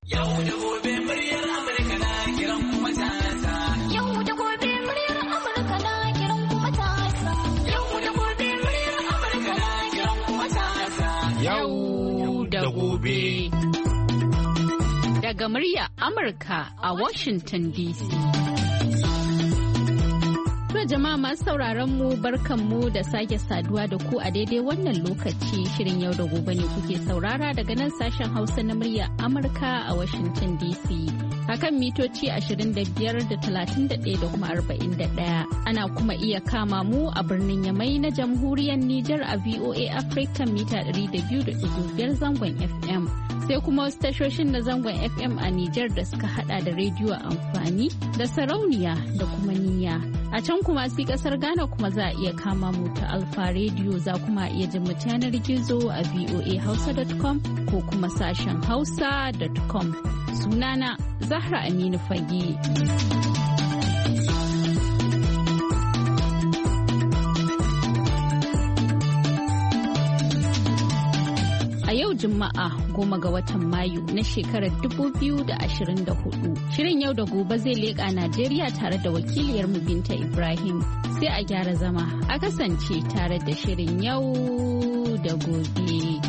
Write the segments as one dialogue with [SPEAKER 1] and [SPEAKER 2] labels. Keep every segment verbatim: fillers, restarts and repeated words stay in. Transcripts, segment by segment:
[SPEAKER 1] Yau da gobe muryar Amurka na kiran kuma matasa. Yau da gobe muryar Amurka na kiran kuma matasa. Yau da gobe muryar Amurka na kiran kuma matasa. Yau da gobe. Daga murya Amurka a Washington D C. To jama'a masu sauraron mu barkanmu da sake saduwa da ku a daidai wannan lokaci. Shirin yau da gobe ne kuke saurara daga nan sashen Hausa na murya Amurka a Washington D C. Akan mitoci ashirin da biyar da talatin da ɗaya da kuma arba'in da ɗaya. Ana kuma iya kama mu a birnin Yamai na jamhuriyar Nijar a V O A Africa mita ɗari da biyu da ɗigo biyar zangon F M. Sai kuma wasu tashoshin na zangon F M a Nijar da suka hada da rediyo amfani da sarauniya da kuma niyya. A can kuma sai kasar Ghana kuma za a iya kama mu ta Alfa Radio, za kuma iya jin mu yanar gizo a voa hausa dot com ko kuma sashen hausa dot com. Sunana Zahra Aminu Fage. A yau Juma'a goma ga watan Mayu na shekarar dubu biyu da ashirin da hudu. Shirin yau da gobe zai leƙa Najeriya tare da wakiliyar mu Binta Ibrahim. Sai a gyara zama a kasance tare da shirin yau da gobe.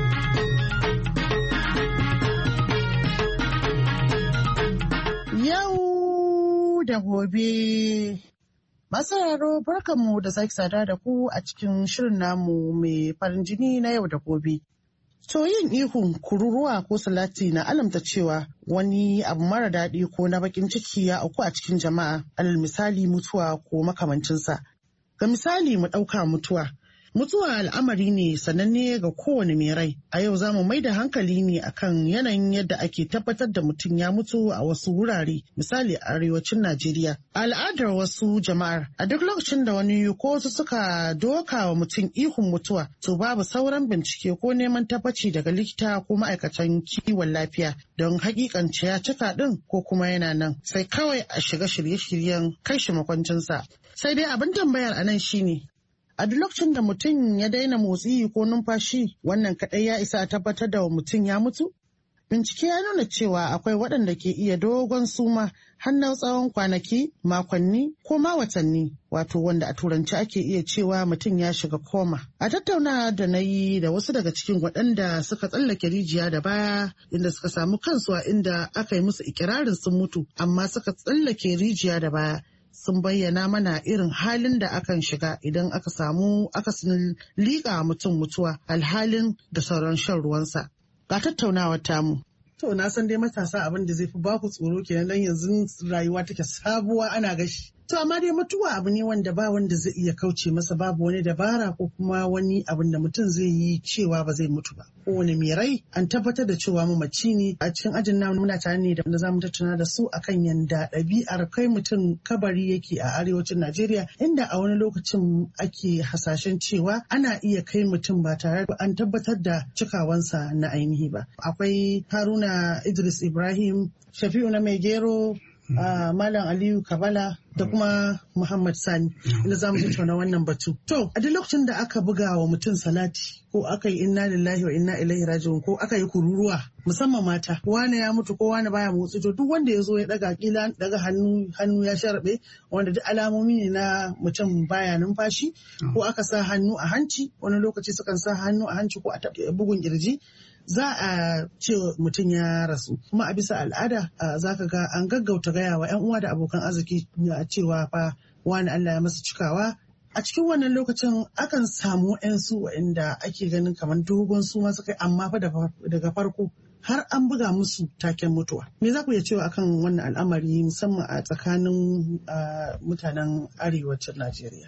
[SPEAKER 2] Yau da gobe. Masararo barkanmu da sake sada da ku a cikin shirin namu mai farin jini na yau da gobe. To yin ihun kururuwa ko salati na alamta cewa wani abu mara daɗi ko na bakin ciki ya auku a cikin jama'a, alal misali mutuwa ko makamancinsa. Ga misali mu ɗauka mutuwa. Mutuwa al'amari ne sananne ga kowane mai rai. A yau za mu mai da hankali ne akan yanayin yadda ake tabbatar da mutum ya mutu a wasu wurare, misali a arewacin Najeriya. Al'adar wasu jama'ar, a duk lokacin da wani ko wasu suka doka wa mutum ihun mutuwa, to babu sauran bincike ko neman tabbaci daga likita ko ma'aikatan kiwon lafiya don hakikance ya cika ɗin ko kuma yana nan. Sai kawai a shiga shirye-shiryen kai shi makwancinsa. Sai dai abin tambayar a nan shine, a duk lokacin da mutum ya daina motsi ko numfashi, wannan kaɗai ya isa a tabbatar da mutum ya mutu? Bincike ya nuna cewa akwai waɗanda ke iya dogon suma har na tsawon kwanaki, makonni ko ma watanni, wato wanda a turanci ake iya cewa mutum ya shiga koma. A tattauna da na yi da wasu daga cikin waɗanda suka tsallake rijiya da baya, inda suka samu kansu a inda aka yi musu ikirarin sun mutu, amma suka tsallake rijiya da baya. Sun bayyana mana irin halin da akan shiga idan aka samu akasin liƙa mutum mutuwa alhalin da sauran shan ruwansa. Ga tattaunawar tamu. To na san dai matasa abin da zai fi baku tsoro kenan, dan yanzu rayuwa take sabuwa ana gashi. To amma dai mutuwa abu ne wanda ba wanda zai iya kauce masa, babu wani dabara ko kuma wani abin da mutum zai yi cewa ba zai mutu ba. Kowane mai rai an tabbatar da cewa mamaci ne. A cikin ajin namu muna tare ne da wanda zamu tattauna da su akan yanda ɗabi'ar kai mutum kabari yake a arewacin Najeriya, inda a wani lokacin ake hasashen cewa ana iya kai mutum ba tare da an tabbatar da cikawansa na ainihi ba. Akwai Haruna Idris Ibrahim, Shafi'u na Mai Gero, Uh, Malam Aliyu Kabala da kuma Muhammad Sani, inda za mu tattauna wannan batu. To, a duk lokacin da aka buga wa mutum salati ko aka yi inna lillahi wa inna ilaihi raji'un ko aka yi kururuwa, musamman mata, wane ya mutu ko wane baya motsi, to duk wanda ya zo ya daga kila daga hannu hannu ya sharbe, wanda duk alamomi ne na mutum baya numfashi, ko aka sa hannu a hanci, wani lokaci sukan sa hannu a hanci ko a bugun kirji, za a ce mutum ya rasu. Kuma a bisa al'ada za ka ga an gaggauta gaya wa 'yan uwa da abokan arziki a cewa fa wani Allah ya masa cikawa. A cikin wannan lokacin akan samu 'yansu waɗanda ake ganin kamar dogon su masu kai, amma fa daga farko har an buga musu taken mutuwa. Me za ku iya cewa akan wannan al'amari, musamman a tsakanin mutanen arewacin Najeriya?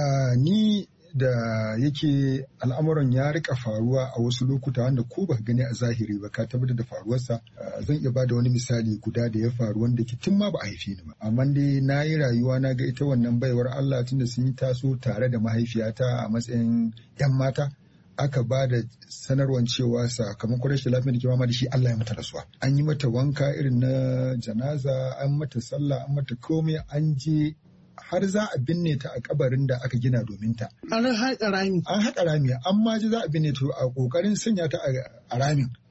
[SPEAKER 3] Ni da yake al'amuran ya rika faruwa a wasu lokuta wanda ko ba gani a zahiri ba ka tabbatar da faruwarsa, zan iya ba da wani misali guda da ya faru wanda ke tun ma ba a haife ni ba, amma dai na yi rayuwa na ga ita wannan baiwar Allah tunda sun yi taso tare da mahaifiyata a matsayin 'yan mata. Aka ba da sanarwar cewa sakamakon rashin lafiyar da ke mama da shi Allah ya mata rasuwa. An yi mata wanka irin na janaza, an mata sallah, an mata komai, an je har za a binne ta a kabarin da aka gina domin ta.
[SPEAKER 2] An haƙa rami.
[SPEAKER 3] An haƙa rami, amma ji za a binne ta a ƙoƙarin sanya ta a ramin.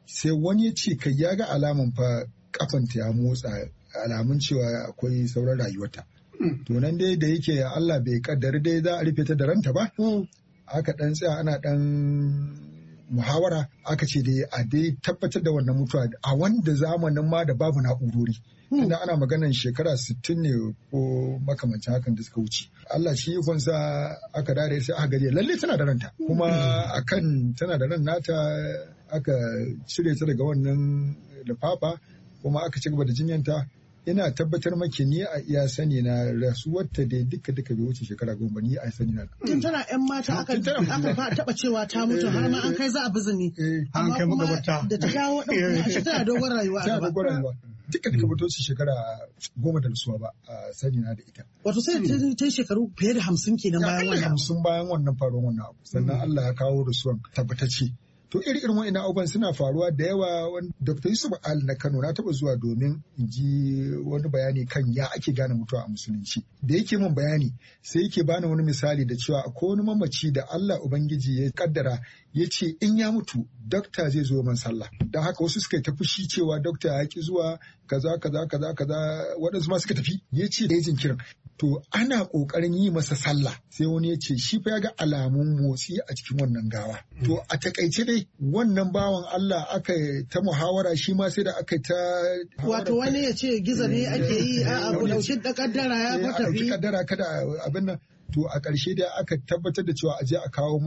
[SPEAKER 3] sai wani ya ce kai ya ga alamun fa kafanta ya motsa, alamun cewa akwai sauran rayuwarta. To nan dai da yake Allah bai kaddari dai za a rufe ta da ranta ba, aka dan tsaya ana dan muhawara, aka ce dai a dai tabbatar da wannan mutuwa a wanda zamanin ma da babu na'urori. Inda ana maganan shekara sittin ne ko makamancin hakan da suka wuce. Allah shi ikonsa aka dare sai aka gari lalle tana da ranta, kuma akan tana da ran nata aka cire ta daga wannan lifafa kuma aka ci gaba da jinyanta. Ina tabbatar maki ni a iya sani na rasuwarta da duka duka bai wuce shekara goma, ni a sani na.
[SPEAKER 2] Tun tana yan mata aka taba cewa ta mutu har ma an kai za a bizini.
[SPEAKER 4] An kai magabarta.
[SPEAKER 2] Da ta dawo ɗan a shekara dogon rayuwa.
[SPEAKER 3] Ta dogon rayuwa. Duka duka bai wuce shekara goma da rasuwa ba a sani na da ita.
[SPEAKER 2] Wato sai ta yi shekaru fiye da hamsin kenan bayan wannan.
[SPEAKER 3] hamsin bayan wannan faruwar wannan abu. Sannan Allah ya kawo rasuwan tabbatacce. To iri irin wa'ina abubuwan suna faruwa da yawa. Doctor Yusuf Ali na Kano na taɓa zuwa domin in ji wani bayani kan ya ake gane mutuwa a musulunci. Da yake min bayani sai yake bani wani misali da cewa akwai wani mamaci da Allah Ubangiji ya kaddara ya ce in ya mutu dokta zai zo man sallah. Don haka wasu suka ta fushi cewa dokta ya ki zuwa kaza kaza kaza kaza waɗansu ma suka tafi. Ya ce da ya jinkirin. To ana ƙoƙarin yi masa sallah sai wani ya ce shi fa ya ga alamun motsi a cikin wannan gawa. To a takaice dai wannan bawan Allah aka ta muhawara shi ma sai da aka ta.
[SPEAKER 2] Wato wani ya ce giza ne ake yi a abu dauki da kaddara ya fa tafi.
[SPEAKER 3] A kaddara kada abin nan. To a ƙarshe dai aka tabbatar da cewa a je a kawo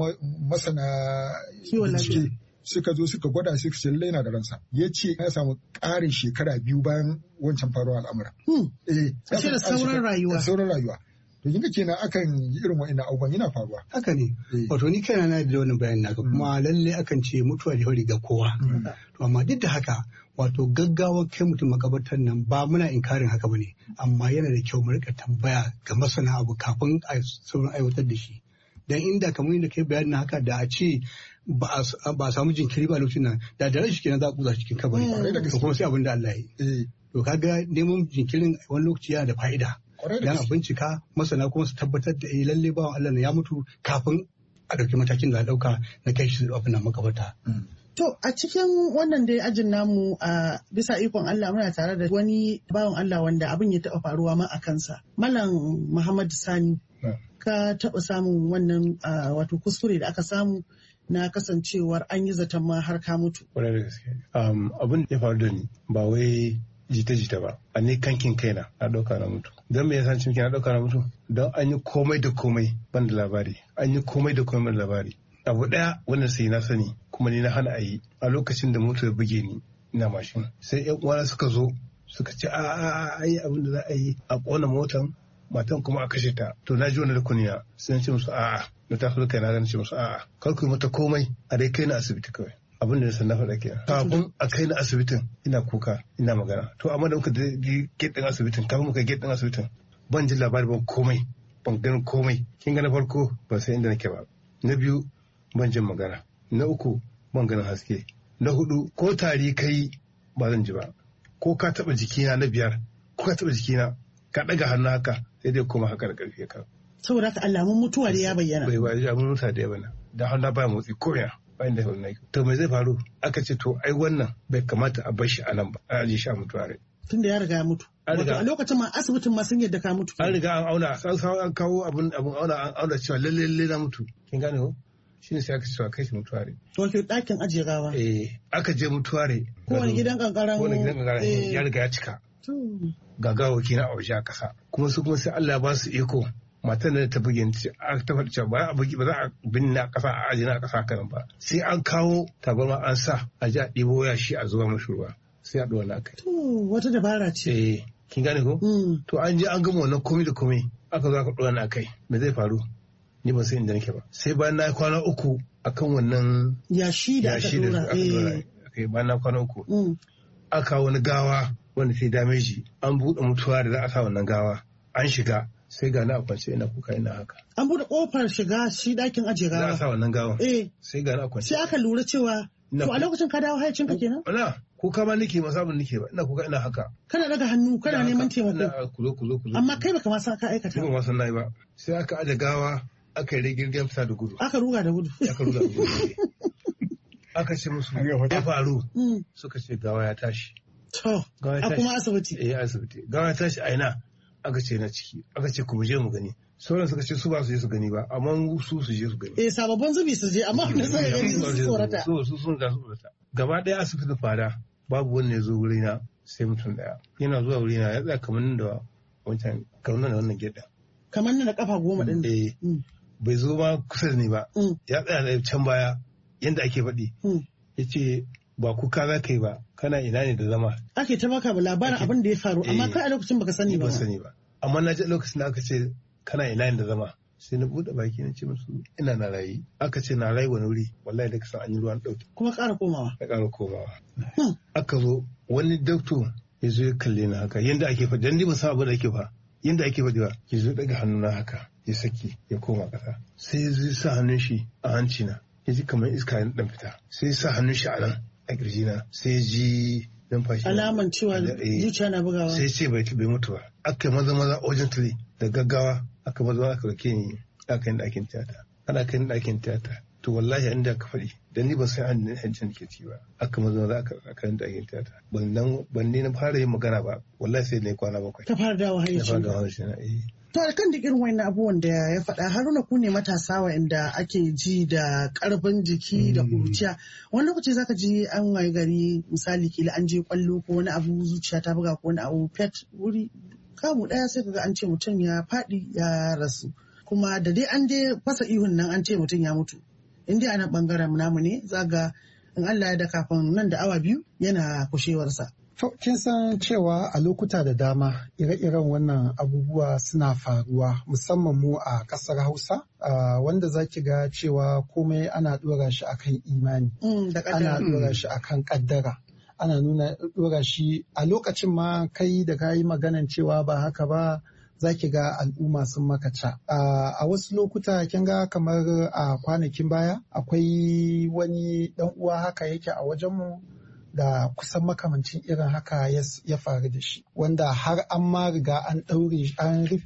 [SPEAKER 3] masana bincike. Suka zo suka gwada suka ce lallai na da ransa. Ya ce ya samu ƙarin shekara biyu bayan wancan faruwar al'amura.
[SPEAKER 2] Eh, sai da sauran rayuwa.
[SPEAKER 3] Sauran rayuwa. To kinga kenan akan yi irin wa'annan abubuwan yana faruwa.
[SPEAKER 4] Haka ne. Wato ni kaina na da wannan bayanin naka kuma lalle akan ce mutuwa da hori ga kowa. To amma duk da haka wato gaggawar kai mutum makabartar nan ba muna inkarin haka bane, amma yana da kyau mu rika tambaya ga masana abu kafin a sauran aiwatar da shi. Dan inda kamar yadda kai bayanin haka da a ce ba a samu jinkiri ba lokacin nan da da rashi kenan za a kuza cikin kabari. To kuma sai abin da Allah ya yi. To kaga neman jinkirin wani lokaci yana da fa'ida. Dan a bincika masana kuma su tabbatar da eh lalle bawan Allah ya mutu kafin a ɗauki matakin da a ɗauka na kai shi abin nan makabarta.
[SPEAKER 2] To a cikin wannan dai ajin namu a bisa ikon Allah muna tare da wani bawan Allah wanda abin ya taɓa faruwa ma a kansa. Malam Muhammad Sani ka taɓa samun wannan wato kuskure da aka samu na kasancewar an yi zaton ma har ka mutu.
[SPEAKER 5] Kwarai da gaske. Abin da ya faru da ni ba wai jita-jita ba, a ne kankin kaina na ɗauka na mutu. Don me yasa cikin na ɗauka na mutu? Don an yi komai da komai ban da labari. An yi komai da komai ban da labari. Abu ɗaya wannan sai na sani kuma ni na hana a yi a lokacin da mutu ya buge ni ina mashin. Sai ƴan uwana suka zo suka ce a a a yi abin da za a yi a ƙona motan matan kuma a kashe ta. To na ji wani da kuniya sai na ce musu a'a na taso da kaina na ce musu a'a kar ku yi mata komai a dai kai na asibiti kawai. Abin da na faɗa kenan. Kafin a kai na asibitin ina kuka ina magana. To amma da muka je gate ɗin asibitin kafin muka gate ɗin asibitin ban ji labari ban komai ban ganin komai. Kin ga na farko ban san inda nake ba. Na biyu ban jin magana. Na uku ban ganin haske. Na hudu ko tari kai ba zan ji ba. Ko ka taɓa jikina na biyar ko ka taɓa jikina ka ɗaga hannu haka sai dai koma haka da ƙarfi ka.
[SPEAKER 2] Saboda haka alamun mutuwa da ya bayyana.
[SPEAKER 5] Bai ba alamun mutuwa da ya bayyana. Da hannu ba motsi ko ina. Bayan da wannan to me zai faru aka ce to ai wannan bai kamata a bar shi a nan ba a aje shi a mutuware
[SPEAKER 2] tunda ya riga ya mutu wato a lokacin ma asibitin ma sun yadda ka mutu
[SPEAKER 5] an riga an auna an kawo abun abun auna an auna cewa lalle lalle na mutu kin gane ko shine sai aka ce kai shi mutuware
[SPEAKER 2] wato ɗakin ajiye gawa
[SPEAKER 5] eh aka je mutuware
[SPEAKER 2] ko wani gidan kankaran
[SPEAKER 5] ko wani gidan kankaran ya riga ya cika gagawa kina a waje a kasa kuma su kuma sai Allah ya ba su iko matan da ta buge ta faɗi cewa ba a bugi ba za a binne a ƙasa a ajiye a ƙasa kanan ba sai an kawo tabarma an sa a ji a ɗibo ya shi a zuba mashi ruwa sai a ɗora kai.
[SPEAKER 2] To wata dabara ce.
[SPEAKER 5] Eh kin gane ko? To an je an gama wannan komai da komai aka zo aka ɗora na kai me zai faru ni ban san inda nake ba sai bayan na kwana uku akan wannan
[SPEAKER 2] yashi da aka ɗora
[SPEAKER 5] eh bayan na kwana uku aka wani gawa wanda sai dameji an buɗe mutuwa da za a sa wannan gawa an shiga sai ga na kwance ina kuka ina haka.
[SPEAKER 2] An bude kofar shiga shi dakin ajiye gawa.
[SPEAKER 5] Za a sa wannan gawan.
[SPEAKER 2] Eh.
[SPEAKER 5] Sai ga na kwance.
[SPEAKER 2] Sai aka lura cewa to a lokacin ka dawo hayacin ka kenan?
[SPEAKER 5] Wala kuka ma nake ba sabon nake ba ina kuka ina haka.
[SPEAKER 2] Kana daga hannu kana neman taimako.
[SPEAKER 5] Ina kuzo kuzo kuzo.
[SPEAKER 2] Amma kai baka ma san ka aikata.
[SPEAKER 5] Ba ma san nayi ba. Sai aka aje gawa aka yi rigirgen fita da gudu.
[SPEAKER 2] Aka ruga da gudu.
[SPEAKER 5] Aka ruga da gudu. aka ce musu ya faru suka ce gawa ya tashi.
[SPEAKER 2] A kuma asibiti?
[SPEAKER 5] Eh asibiti. Gawa ya tashi a ina aka ce na ciki aka ce ku je mu gani. Sauran suka ce su ba su je su gani ba amma su su je su gani.
[SPEAKER 2] Eh sababbin zubi su je amma da suka gani su tsorata.
[SPEAKER 5] So su sun ga su tsorata. Gaba ɗaya asibitin fada babu wanda ya zo wurina sai mutum ɗaya. Yana zuwa wurina ya tsaya kamar da wancan kamar da wannan gida.
[SPEAKER 2] Kamar da kafa goma ɗin.
[SPEAKER 5] Eh bai zo ma kusa da ni ba. Ya tsaya da can baya yanda ake faɗi. Ya ce ba kuka za ka yi ba kana ina ne da zama. Ake
[SPEAKER 2] ta baka labarin abin da ya faru amma kai a lokacin baka sani ba.
[SPEAKER 5] Ba sani ba. Amma na ji lokacin da aka ce kana ina ne da zama. Sai na buɗe baki na ce musu ina na rayu. Aka ce na rayu wani wuri wallahi da kasan an yi ruwan ɗauki.
[SPEAKER 2] Kuma ƙara komawa.
[SPEAKER 5] Ya ƙara komawa. Aka zo wani dokto ya zo ya kalle ni haka yanda ake faɗi dan ni ban san abin da ake ba. Yanda ake faɗi ba ya zo daga hannuna haka ya saki ya koma ƙasa. Sai ya zo sa hannun shi a hanci na. Ya ji kamar iska ya ɗan fita. Sai ya sa hannun shi a nan. A kirjina sai ji numfashi
[SPEAKER 2] alaman cewa zuciya na bugawa
[SPEAKER 5] sai ce bai bai mutu ba aka maza maza urgently da gaggawa aka maza aka rake ni aka yi ɗakin tiyata ana kai ni ɗakin tiyata to wallahi inda aka faɗi dan ni ban san an hancin ke ci ba aka maza maza aka aka yi ɗakin tiyata ban nan ban ni na fara yin magana ba wallahi sai na kwana bakwai
[SPEAKER 2] ka fara dawo hayyacin
[SPEAKER 5] ka fara dawo hayyacin eh
[SPEAKER 2] To kan da irin wani abubuwan da ya faɗa Haruna ku ne matasa wa'anda ake ji da ƙarfin jiki da kuruciya. Wani lokaci zaka ji an waye gari misali kila an je kwallo ko wani abu zuciya ta buga ko wani abu pet wuri kamu ɗaya sai kaga an ce mutum ya faɗi ya rasu. Kuma da dai an je fasa ihun nan an ce mutum ya mutu. In dai ana ɓangaren namu ne zaga in Allah ya da kafin nan da awa biyu yana kushewarsa.
[SPEAKER 6] To, kin san cewa a lokuta da dama ire-iren wannan abubuwa suna faruwa musamman mu a ƙasar Hausa uh, wanda za ki ga cewa komai ana ɗora shi akan imani,
[SPEAKER 2] mm,
[SPEAKER 6] ana ɗora shi akan ƙaddara, ana nuna ɗora shi a lokacin ma kai da ka yi maganan cewa ba haka ba za ki ga al'umma sun makaca. Uh, a wasu lokuta kin ga kamar a kwanakin baya akwai wani ɗan uwa haka yake a wajenmu da kusan makamancin irin haka ya faru da shi wanda har an ma riga an ɗaure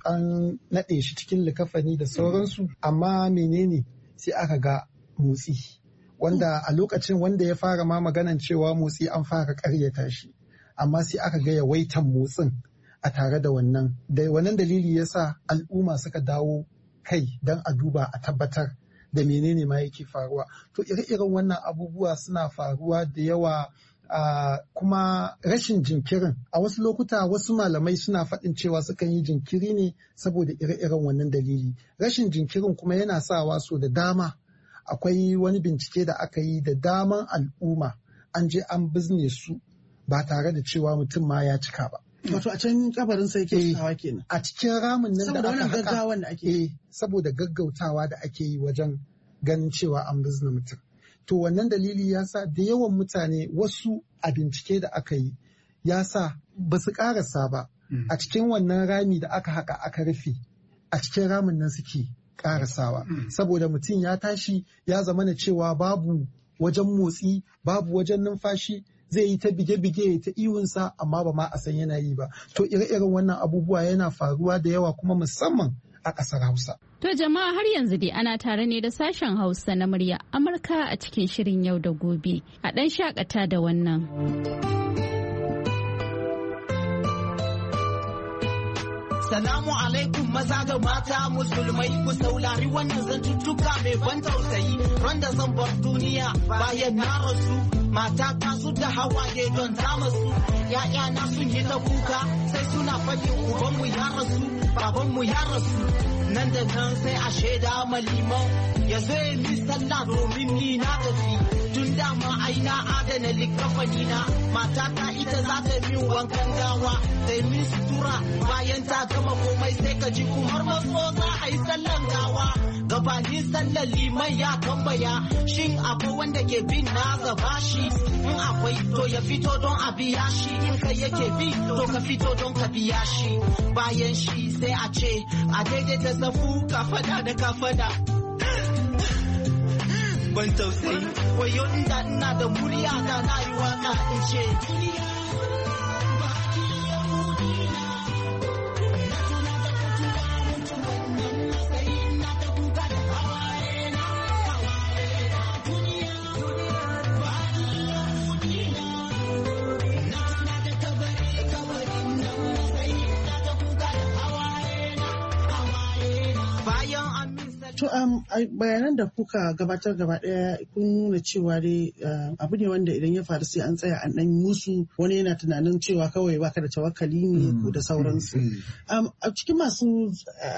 [SPEAKER 6] an naɗe shi cikin likafani da sauransu amma menene sai aka ga motsi wanda a lokacin wanda ya fara ma maganan cewa motsi an fara ƙaryata shi amma sai aka ga yawaitan motsin a tare da wannan da wannan dalili yasa al'umma suka dawo kai don a duba a tabbatar da menene ma yake faruwa to ire-iren wannan abubuwa suna faruwa da yawa. Uh, kuma rashin jinkirin a wasu lokuta wasu malamai suna faɗin cewa sukan yi jinkiri ne saboda ire-iren wannan dalili rashin jinkirin kuma yana sawa so da dama akwai wani bincike da aka yi da daman al'umma an je an bizne su ba tare da cewa mutum ma ya cika ba.
[SPEAKER 2] Wato a can kabarin sai ke shawa kenan.
[SPEAKER 6] A cikin ramin nan da aka haka
[SPEAKER 2] gaggawan da ake yi.
[SPEAKER 6] Saboda gaggautawa da ake yi wajen ganin cewa an bizne mutum. To wannan dalili ya sa da yawan mutane wasu a bincike da aka yi ya sa ba su karasa ba a cikin wannan rami da aka haka aka rufe a cikin ramin nan suke karasawa saboda mutum ya tashi ya zama na cewa babu wajen motsi babu wajen numfashi zai yi ta bige-bige ta iwunsa amma ba ma a san yana yi ba to ire-iren wannan abubuwa yana faruwa da yawa kuma musamman a ƙasar Hausa.
[SPEAKER 1] To jama'a har yanzu dai ana tare ne da sashen Hausa na murya Amurka a cikin shirin yau da gobe. A ɗan shakata da wannan.
[SPEAKER 7] Salamu alaikum maza da mata musulmai ku saurari wannan zantuttuka mai ban tausayi randa zan bar duniya bayan na rasu mata ta su da hawaye don ta masu ya'ya na sun yi ta kuka sai suna faɗin ubanmu ya rasu babanmu ya rasu nan da nan sai a shaida maliman ya zo ya mi sallah domin ni na tafi tun dama ai na adana likafani na mata ta ita za ta min wankan gawa sai min sutura bayan ta gama komai sai ka ji kumar maso za a yi sallan gawa gabanin sallar liman ya tambaya shin akwai wanda ke bin na gaba shi in akwai to ya fito don a biya shi in kai yake bi to ka fito don ka biya shi bayan shi sai a ce a daidaita safu kafada da kafada ban tausayi wayo inda ina da murya da na yi waka in ce
[SPEAKER 2] To um, bayanan da kuka gabatar gaba daya kun nuna cewa dai abu ne wanda idan ya faru sai an tsaya an dan musu, wani yana tunanin cewa kawai baka da tawakkali ne ko da sauransu. Um, a cikin masu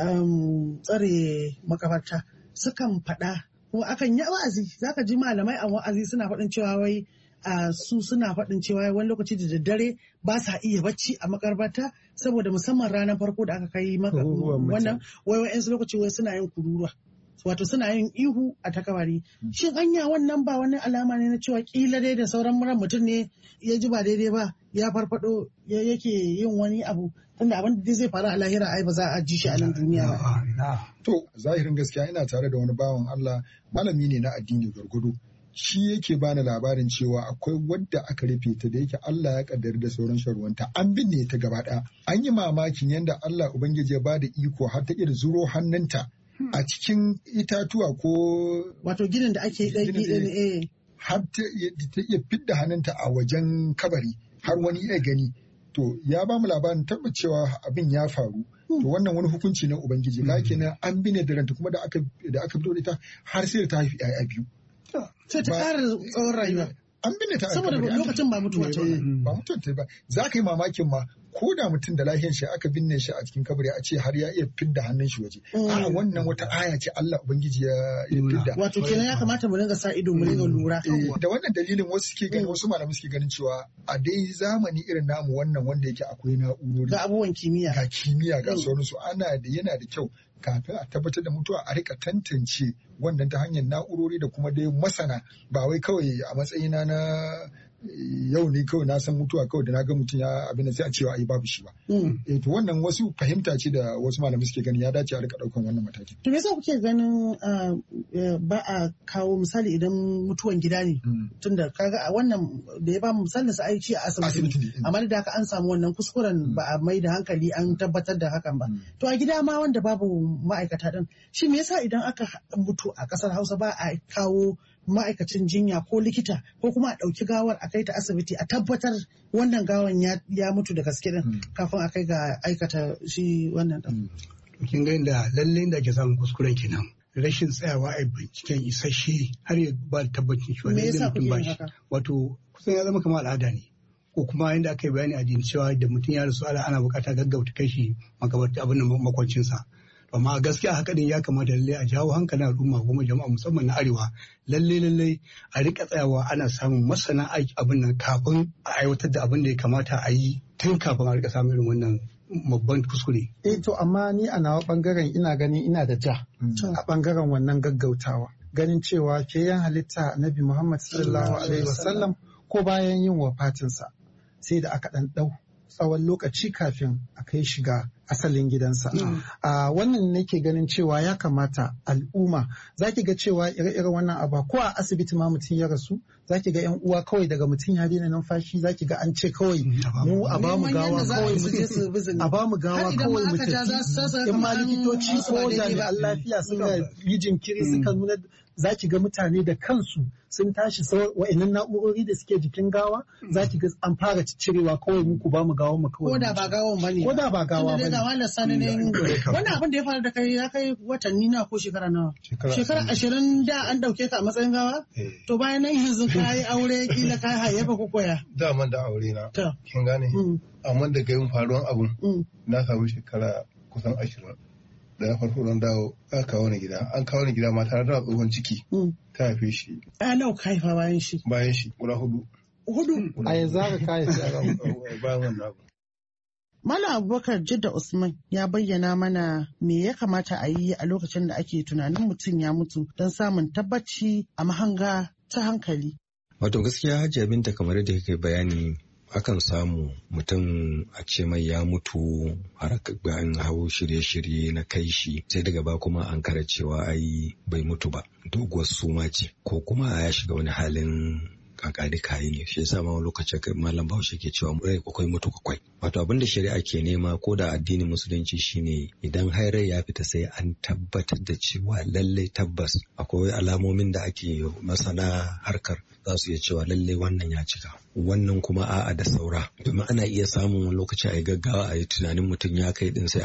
[SPEAKER 2] um, tsare makabarta sukan faɗa ko akan yi wa'azi, zaka ji malamai a wa'azi suna faɗin cewa wai Uh, su suna faɗin cewa wani lokaci da daddare ba sa iya bacci a makarbata saboda musamman ranar farko da aka kai maka wannan wai wa'yansu lokaci wai suna yin kururuwa, wato suna yin ihu a takabari. Shin anya wannan ba wani alama ne na cewa kila dai da sauran muran mutum ne ya ji ba daidai ba ya farfado yake yin wani abu, tunda abin da zai faru a lahira ai ba za a ji shi a nan duniya ba.
[SPEAKER 3] To zahirin gaskiya ina tare da wani bawan Allah, malami ne na addini gwargwado. Shi yake bani labarin cewa akwai wadda aka rufe ta da yake Allah ya kaddari da sauran sharuwanta an binne ta gaba ɗaya. An yi mamakin yadda Allah Ubangiji ya bada iko har ta iya zuro hannunta a cikin itatuwa ko
[SPEAKER 2] wato ginin da ake ɗaya
[SPEAKER 3] har ta iya fidda hannunta a wajen kabari har wani iya gani. To ya ba mu labarin tabbacewa abin ya faru. To wannan wani hukunci na Ubangiji. Lakin an binne da ranta kuma da aka fito da ita har sai da ta haifi 'ya'ya biyu.
[SPEAKER 2] Sai ta ƙara tsawon rayuwa.
[SPEAKER 3] An binne ta
[SPEAKER 2] saboda lokacin ba mutuwa ce
[SPEAKER 3] ba mutuwa ce ba. Za ka yi mamakin ma ko da mutum da lahiyan shi aka binne shi a cikin kabari a ce har ya iya fidda hannun shi waje. A wannan wata aya ce Allah Ubangiji ya fidda.
[SPEAKER 2] Wato kenan ya kamata mu dinga sa ido mu dinga lura.
[SPEAKER 3] Da wannan dalilin wasu suke ganin wasu malamai suke ganin cewa a dai zamani irin namu wannan wanda yake akwai na'urori.
[SPEAKER 2] Ga abubuwan kimiyya.
[SPEAKER 3] Ga kimiyya ga sauransu ana da yana da kyau kafin a tabbatar da mutuwa a rika tantance wannan ta hanyar na'urori da kuma dai masana, ba wai kawai a matsayina na yau ne kawai na san mutuwa kawai da na ga mutum ya abin da sai a cewa ai babu shi ba. Eh to wannan wasu fahimta ce da wasu malamai suke gani ya dace a rika daukan wannan mataki.
[SPEAKER 2] To me yasa kuke ganin ba a kawo misali idan mutuwan gida ne tunda kaga a wannan da ya ba mu misalin sa aiki a asibiti amma da haka an samu wannan kuskuren ba a mai da hankali an tabbatar da hakan ba. To a gida ma wanda babu ma'aikata din shi me yasa idan aka mutu a kasar Hausa ba a kawo ma'aikacin jinya ko likita ko kuma a ɗauki gawar a kai ta asibiti a tabbatar wannan gawan ya mutu da gaske din kafin a kai ga aikata shi wannan din.
[SPEAKER 4] Kin ga inda lalle da ke samun kuskuren kenan. Rashin tsayawa a binciken isasshe har ya ba da tabbacin shi wani mutum ba shi. Wato kusan ya zama kamar al'ada ne. Ko kuma inda aka yi bayani a jini cewa da mutum ya rasu ala ana bukata gaggauta kai shi makabarta abin da makwancinsa. Amma gaskiya haka din ya kamata lalle a jawo hankalin al'umma kuma jama'a musamman na arewa lalle lalle a rika tsayawa ana samun masana aiki abin nan kafin a aiwatar da abin da ya kamata a yi tun kafin a rika samun irin wannan babban kuskure.
[SPEAKER 6] Eh to amma ni a nawa bangaren ina ganin ina da ja a bangaren wannan gaggautawa ganin cewa ke yan halitta Nabi Muhammad sallallahu alaihi wasallam ko bayan yin wafatinsa sai da aka dan dau tsawon lokaci kafin a kai shiga asalin gidansa. Mm. Uh, wannan nake ganin cewa ya kamata al'umma za ki ga cewa ire-iren wannan abu ko a asibiti ma mutum ya rasu za ki ga 'yan uwa kawai daga mutum ya daina numfashi za ki ga an ce kawai mu a ba mu gawa kawai a ba mu gawa kawai mu tafi in ma likitoci ko jami'an lafiya suka yi jinkiri suka nuna za ki ga mutane da kansu sun tashi wa'annan na'urori da suke jikin gawa za ki ga an fara cirewa kawai muku ba mu gawa mu kawai.
[SPEAKER 2] Ko da ba gawan ba ne.
[SPEAKER 6] Ko da ba gawa ba ne.
[SPEAKER 2] Wannan sani ne wannan abin da ya faru da kai ya kai watanni na ko shekara nawa. Shekara ashirin da an dauke ka a matsayin gawa. To bayan nan yanzu ka yi aure kila ka hayyafa ko koya.
[SPEAKER 5] Daman da aure na. Kin gane. Amma da gayin faruwan abun na samu shekara kusan ashirin. Da na farko don dawo aka kawo ni gida an kawo ni gida mata da tsohon ciki ta haife shi.
[SPEAKER 2] A nawa ka haifa bayan shi?
[SPEAKER 5] Bayan shi guda hudu.
[SPEAKER 2] Hudu?
[SPEAKER 6] A yanzu aka kayi
[SPEAKER 5] bayan wannan abu.
[SPEAKER 2] Malam Abubakar Jidda Usman ya bayyana mana me ya kamata a yi a lokacin da ake tunanin mutum ya mutu don samun tabbaci a mahanga ta hankali.
[SPEAKER 8] Wato gaskiya Hajiya Binta kamar yadda kake bayani akan samu mutum a ce mai ya mutu har an hau shirye-shirye na kai shi sai daga ba kuma an kara cewa ai bai mutu ba doguwar suma ce ko kuma ya shiga wani halin kakani kayi ne shi yasa ma wani lokaci malam Bahaushe ke cewa rai kwakwai mutu kwakwai wato abinda shari'a ke nema ko da addinin musulunci shine idan har rai ya fita sai an tabbatar da cewa lallai tabbas akwai alamomin da ake masana harkar za su iya cewa lallai wannan ya cika wannan kuma a'a da saura domin ana iya samun wani lokaci a yi gaggawa a yi tunanin mutum ya kai din sai an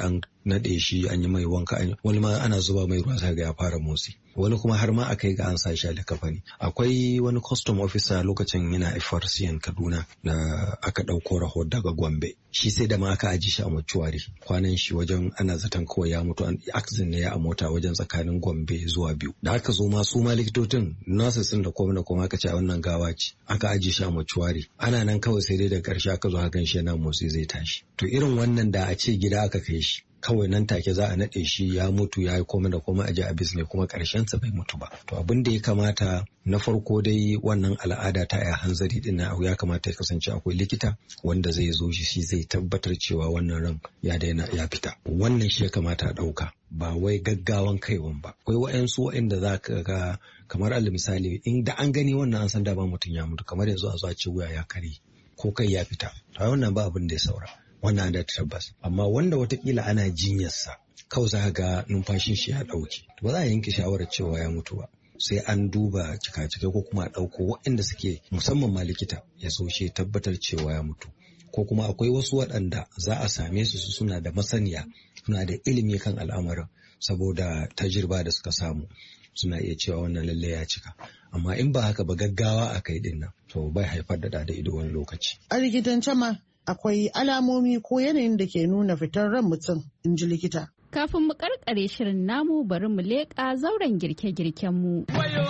[SPEAKER 8] naɗe shi an yi mai wanka wani ma ana zuba mai ruwa sai ga ya fara motsi wani kuma har ma a kai ga an sa shi da kafani. Akwai wani custom officer lokacin yana F R C N Kaduna da aka ɗauko rahoto daga Gombe shi sai da ma aka aji shi a mortuary kwanan shi wajen ana zaton kawai ya mutu accident ne ya a mota wajen tsakanin Gombe zuwa biyu da aka zo ma su ma likitocin nurses din da komai da komai aka ce a wannan gawa ce aka aji shi a mortuary ana nan kawai sai dai da ƙarshe aka zo hakan shi yana motsi zai tashi. To irin wannan da a ce gida aka kai shi kawai nan take za a naɗe shi ya mutu ya yi komai da komai a ji abis ne kuma ƙarshensa bai mutu ba. To abin da ya kamata na farko dai wannan al'ada ta ya hanzari din na ya kamata ya kasance akwai likita wanda zai zo shi shi zai tabbatar cewa wannan ran ya daina ya fita. Wannan shi ya kamata a ɗauka ba wai gaggawan kaiwan ba. Akwai wa'yansu wa'inda za ka ga kamar alal misali in da an gani wannan an san da ba mutum ya mutu kamar yanzu a zo a ce wuya ya kare ko kai ya fita. To wannan ba abin da ya saura. Wannan da tabbas amma wanda watakila ana jinyarsa kawai za ga numfashin shi ya ɗauke ba za a yanke shawarar cewa ya mutu ba sai an duba cika-cika ko kuma a ɗauko waɗanda suke musamman ma likita ya so shi tabbatar cewa ya mutu ko kuma akwai wasu waɗanda za a same su suna da masaniya suna da ilimi kan al'amarin saboda tajirba da suka samu suna iya cewa wannan lalle ya cika amma in ba haka ba gaggawa a kai ɗin nan to bai haifar da da ido wani lokaci.
[SPEAKER 2] A likitance ma akwai alamomi ko yanayin da ke nuna fitar ran mutum in ji likita.
[SPEAKER 1] Kafin mu karkare shirin namu bari mu leƙa zauren girke-girken mu.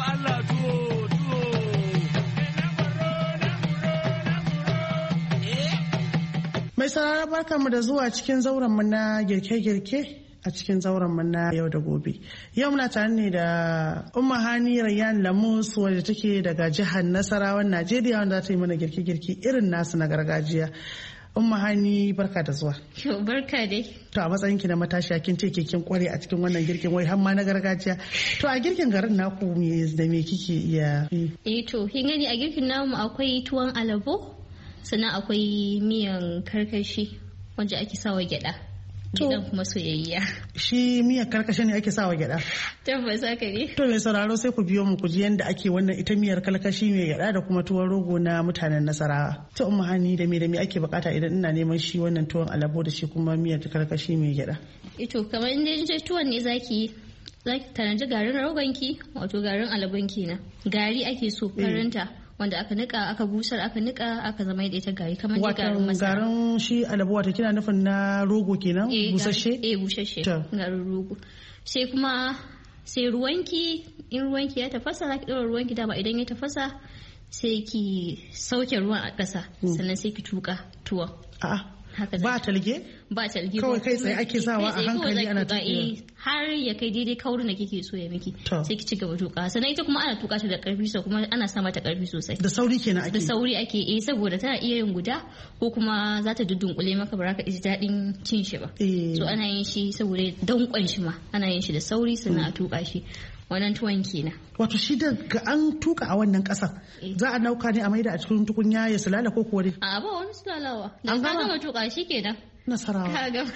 [SPEAKER 2] Mai sarara barka mu da zuwa cikin zauren mu na girke-girke a cikin zauren mu na yau da gobe. Yau muna tare ne da Umma Hani Rayyan Lamus wadda take daga jihar Nasarawan Najeriya wanda za ta yi mana girke-girke irin nasu na gargajiya. Umma Hani barka da zuwa.
[SPEAKER 1] Barka dai.
[SPEAKER 2] To a matsayin ki na matashiya kin ce kin kware a cikin wannan girkin wai har ma na gargajiya. To a girkin garin naku me da me kike iya?
[SPEAKER 9] Eh to kin gani a girkin namu akwai tuwon alabo sannan akwai miyan karkashi wanda ake sawa gyada. Gidan kuma soyayya.
[SPEAKER 2] Shi miyar karkashi ne ake sawa gyada.
[SPEAKER 9] Tabbas haka ne.
[SPEAKER 2] To mai sauraro sai ku biyo mu ku ji yadda ake wannan ita miyar karkashi mai gyada da kuma tuwon rogo na mutanen Nasarawa. Ta Umma Hani da me da me ake bukata idan ina neman shi wannan tuwon alabo da shi kuma miyar karkashi mai gyada.
[SPEAKER 9] Ito kamar inda tuwon ne zaki zaki tanaji garin rogon ki wato garin alabon ki na. Gari ake so farinta. Wanda aka nika aka busar aka nika aka zama da ita gari kamar da garin masara.
[SPEAKER 2] Garin shi alabo wata kina nufin na rogo kenan busasshe?
[SPEAKER 9] Eh busasshe garin rogo. Sai kuma sai ruwanki in ruwanki ya tafasa zaki ɗora ruwanki dama idan ya tafasa sai ki sauke ruwan a ƙasa sannan sai ki tuka tuwon.
[SPEAKER 2] A'a ba talge?
[SPEAKER 9] Ba talge
[SPEAKER 2] kawai kai tsaye ake sawa a hankali ana tuka
[SPEAKER 9] har ya kai daidai kaurin da kike so ya miki sai ki ci gaba tuka sannan ita kuma ana tuka ta da karfi so kuma ana sa mata karfi sosai
[SPEAKER 2] da sauri kenan ake
[SPEAKER 9] da sauri ake eh saboda tana iya yin guda ko kuma za ta dudunkule maka ba za ka ji daɗin cin shi ba so ana yin shi saboda dankon shi ma ana yin shi da sauri sannan a tuka shi wannan tuwon kenan.
[SPEAKER 2] Wato shi da an tuka a wannan kasar za a nauka ne a maida a cikin tukunya ya sulala ko kuwa dai?
[SPEAKER 9] A ba wani sulalawa. Da ka gama tuka shi kenan.
[SPEAKER 2] Nasarawa.
[SPEAKER 9] Ka gama.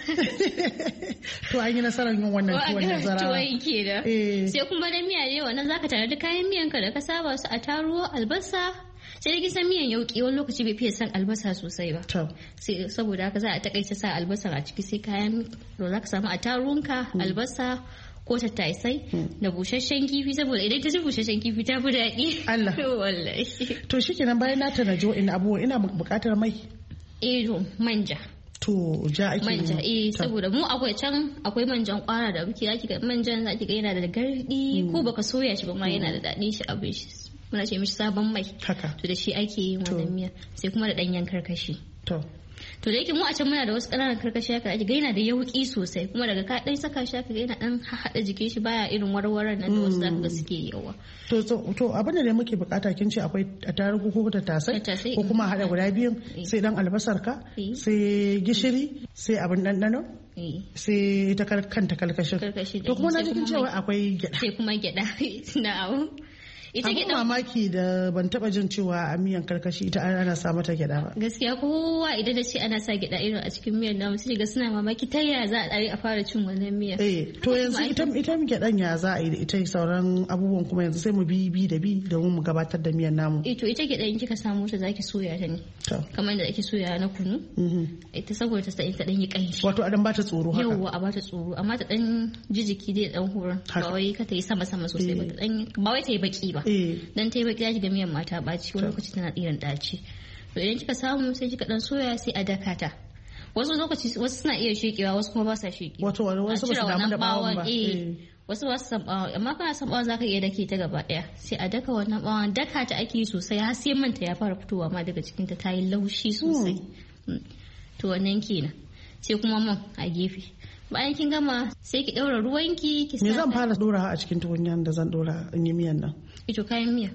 [SPEAKER 2] To an yi nasarar yin wannan tuwon nasarawa.
[SPEAKER 9] Tuwon kenan. Sai kuma da miya ne wannan zaka tare da kayan miyanka da ka saba su a taruwa albasa. Sai da kisan miyan yauki wani lokaci bai fiye san albasa sosai ba. Sai saboda haka za a takaita sa albasa a ciki sai kayan da za ka samu a tarunka albasa ko tattasai da busasshen kifi saboda idan ta ci busasshen kifi ta fi daɗi.
[SPEAKER 2] Allah.
[SPEAKER 9] Wallahi.
[SPEAKER 2] To shikenan bayan na tanaji wa'in abubuwa ina buƙatar mai.
[SPEAKER 9] Eh to manja.
[SPEAKER 2] To ja ake
[SPEAKER 9] manja eh saboda mu akwai can akwai manjan kwara da muke zaki ga manjan zaki ga yana da gardi ko baka soya shi ba ma yana da daɗin shi abin shi muna ce mishi sabon mai
[SPEAKER 2] haka
[SPEAKER 9] to da shi ake yin wannan miya sai kuma da ɗanyen karkashi.
[SPEAKER 2] To
[SPEAKER 9] to da yake mu a can muna da wasu ƙananan karkashi haka ake ga yana da yauƙi sosai kuma daga ka ɗan saka shi haka ga yana ɗan haɗa jikin shi baya irin warwaran nan da wasu zaka ga suke yawa.
[SPEAKER 2] To to abin da muke bukata kin ce akwai tarugu ko tattasai ko kuma haɗa guda biyun sai dan albasar ka sai gishiri sai abin ɗanɗano sai ta kanta kalkashin. To kuma na cikin cewa akwai gyaɗa.
[SPEAKER 9] Sai kuma gyaɗa na abu. ita
[SPEAKER 2] gyaɗa mamaki da ban taba jin cewa a miyan karkashi ita ana sa mata gyaɗa ba
[SPEAKER 9] gaskiya kowa idan da ce ana sa gyaɗa irin a cikin miyan namu sai ga suna mamaki ta yaya za a a fara cin wannan miyan
[SPEAKER 2] eh to yanzu ita ita gyaɗan ya za a yi da ita sauran abubuwan kuma yanzu sai mu bi bi da bi domin mu gabatar da miyan namu
[SPEAKER 9] eh to ita gyaɗan kika samu ta zaki soya ta ne kamar da ake soya na kunu ita saboda ta ta dan yi kanshi
[SPEAKER 2] wato a dan bata tsoro haka
[SPEAKER 9] yawa a bata tsoro amma ta dan jijiki dai dan horon ba wai ka ta yi sama sama sosai ba dan ba wai ta yi baki ba dan ta yi baki zaki ga miyan mata baci wani lokaci tana tsiran daci to idan kika samu sai kika dan soya sai a daka ta wasu lokaci wasu suna iya shekewa wasu kuma ba sa shekewa
[SPEAKER 2] wato wasu ba su damu da bawon ba
[SPEAKER 9] wasu ba su san bawon amma kana san bawon zaka iya dake ta gaba daya sai a daka wannan bawon daka ta ake sosai har sai manta ya fara fitowa ma daga cikin ta tayi laushi sosai to wannan kenan sai kuma man a gefe bayan kin gama sai ki daura ruwanki ki
[SPEAKER 2] sa me zan fara dora a cikin tukunyan da zan dora in yi miyan nan
[SPEAKER 9] ito kayan miya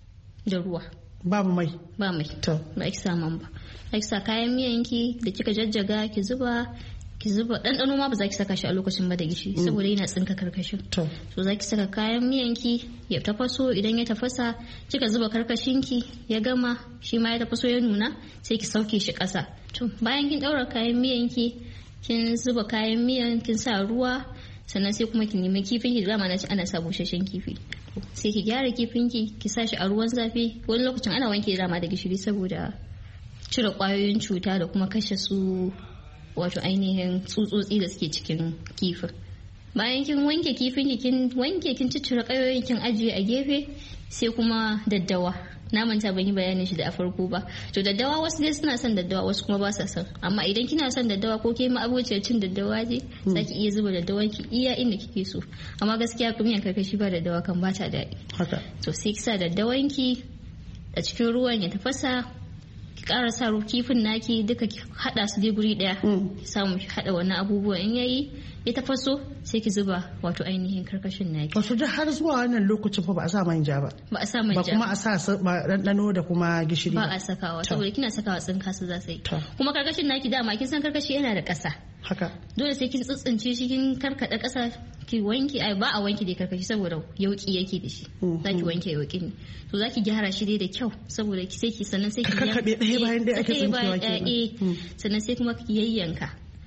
[SPEAKER 9] da ruwa
[SPEAKER 2] babu mai
[SPEAKER 9] ba mai to ba ki sa man ba ki sa kayan miyanki da kika jajjaga ki zuba ki zuba ɗanɗano ma ba za ki saka shi a lokacin ba da gishiri saboda yana tsinka karkashin to za ki saka kayan miyanki ya tafaso idan ya tafasa kika zuba karkashinki ya gama shi ma ya tafaso ya nuna sai ki sauke shi ƙasa to bayan kin ɗaura kayan miyanki kin zuba kayan miyan kin sa ruwa sannan sai kuma ki nemi kifin ki dama na ci ana sa busasshen kifi sai ki gyara kifin ki ki sa shi a ruwan zafi wani lokacin ana wanke dama da gishiri saboda cire kwayoyin cuta da kuma kashe su wato ainihin tsutsotsi da suke cikin kifin bayan kin wanke kifin ki kin wanke kin ciccire kayoyin kin ajiye a gefe sai kuma daddawa na manta ban yi bayanin shi da a farko ba to daddawa wasu dai suna son daddawa wasu kuma ba sa son amma idan kina son daddawa ko ke ma abociyar cin daddawa je zaki iya zuba daddawan ki iya inda kike so amma gaskiya kuma miyan karkashi ba daddawa kan bata daɗi
[SPEAKER 2] haka
[SPEAKER 9] to sai ki sa daddawan ki a cikin ruwan ya tafasa ki ƙara sa kifin naki duka ki hada su dai guri daya ki samu ki hada wannan abubuwan in yayi ya tafaso sai ki zuba wato ainihin karkashin naki
[SPEAKER 2] wato da har zuwa wannan lokacin fa ba a sa manja ba
[SPEAKER 9] ba a sa manja
[SPEAKER 2] ba kuma a sa ɗanɗano da kuma gishiri
[SPEAKER 9] ba a sakawa saboda kina sakawa tsinka su za su yi kuma karkashin naki dama kin san karkashi yana da ƙasa
[SPEAKER 2] haka
[SPEAKER 9] dole sai kin tsitsince shi kin karkada ƙasa ki wanke ai ba a wanke da karkashi saboda yauki yake da shi zaki wanke yauki ne to zaki gyara shi dai da kyau saboda ki sai ki sannan sai ki
[SPEAKER 2] kakkabe ɗaya bayan ɗaya ake tsinkewa
[SPEAKER 9] kenan sannan sai kuma ki yayyanka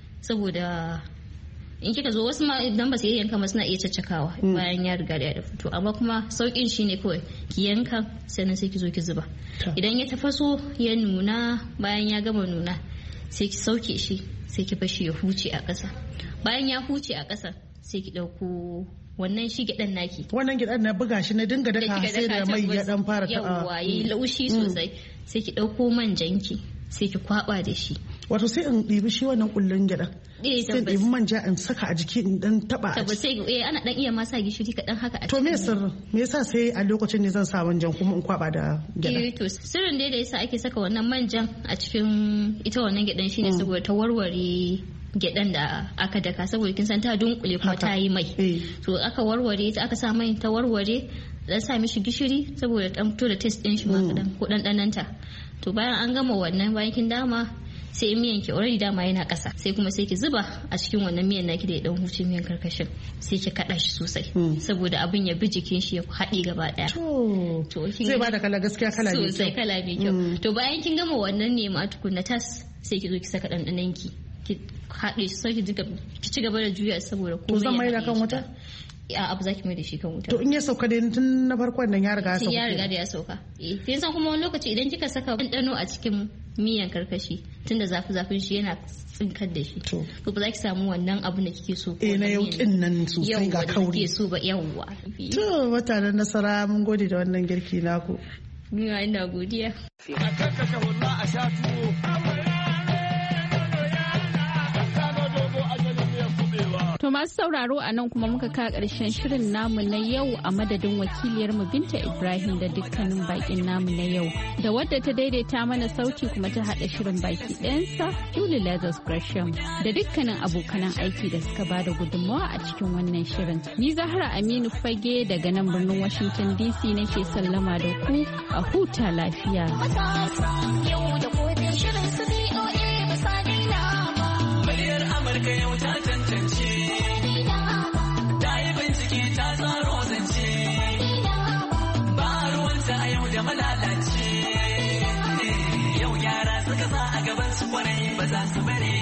[SPEAKER 9] saboda in kika zo wasu ma idan ba su yayyanka ma suna iya caccakawa bayan ya riga da ya fito amma kuma saukin shi ne kawai ki yanka sannan sai ki zo ki zuba idan ya tafaso ya nuna bayan ya gama nuna sai ki sauke shi sai ki bashi ya huce a ƙasa bayan ya huce a ƙasa sai ki ɗauko wannan shi gidan naki
[SPEAKER 2] wannan gidan na buga shi na dinga daka sai da mai ya dan fara ta
[SPEAKER 9] yawa yi laushi sosai sai ki ɗauko manjanki sai ki kwaba da shi
[SPEAKER 2] wato sai in ɗibi shi wannan kullun gyaɗa sai in ɗibi manja in saka a jiki in dan taba a
[SPEAKER 9] jiki sai eh ana dan iya ma sa gishiri kaɗan haka a
[SPEAKER 2] to me sirrin me yasa sai a lokacin ne zan sa manjan kuma in kwaba da gyaɗa
[SPEAKER 9] eh to sirrin dai da yasa ake saka wannan manjan a cikin ita wannan gyaɗan shine saboda ta warware gyaɗan da aka daka saboda kin san ta dunkule kuma ta yi mai to aka warware ta aka sa mai ta warware dan sa mishi gishiri saboda dan fito da taste din shi ma kadan ko dandananta to bayan an gama wannan bayan kin dama sai miyan ki already dama yana ƙasa sai kuma sai ki zuba a cikin wannan miyan naki da ya dan huce miyan karkashin sai ki kada shi sosai saboda abin ya bi jikin shi ya haɗe gaba daya
[SPEAKER 2] to zai bada kala gaskiya kala mai kyau
[SPEAKER 9] sosai kala mai kyau to bayan kin gama wannan ne ma tukunna tas sai ki zo ki saka dandanan ki ki haɗe shi sai ki ci gaba da juya saboda
[SPEAKER 2] komai to zan mai da kan wuta
[SPEAKER 9] a abu zaki mai da shi kan wuta
[SPEAKER 2] to in ya sauka dai tun na farkon nan ya riga ya sauka
[SPEAKER 9] ya riga da ya sauka eh kin san kuma wani lokaci idan kika saka ɗanɗano a cikin miyan karkashi tunda zafi zafin shi yana tsinkar da shi to ba za ki samu wannan abu da kike so
[SPEAKER 2] eh na yaukin nan sosai ga kauri
[SPEAKER 9] kike so ba yawwa
[SPEAKER 2] to mutanen Nasara mun gode da wannan girki naku
[SPEAKER 9] ni ma ina godiya
[SPEAKER 10] a kakkashe wallahi a sha tuwo
[SPEAKER 1] To masu sauraro a nan kuma muka ka ƙarshen shirin namu na yau a madadin wakiliyarmu Binta Ibrahim da dukkanin bakin namu na yau. Da wadda ta daidaita mana sauti kuma ta haɗa shirin baki ɗayansa Julie Lazarus Gresham da dukkanin abokanan aiki da suka bada gudunmawa a cikin wannan shirin. Ni Zahra Aminu Fage daga nan birnin Washington D C nake sallama da ku a huta lafiya.
[SPEAKER 10] Muryar Amurka yau ta tantance. Ta yi bincike ta tsaro zance. Ba suka sa a gaban su kwarai ba za su bari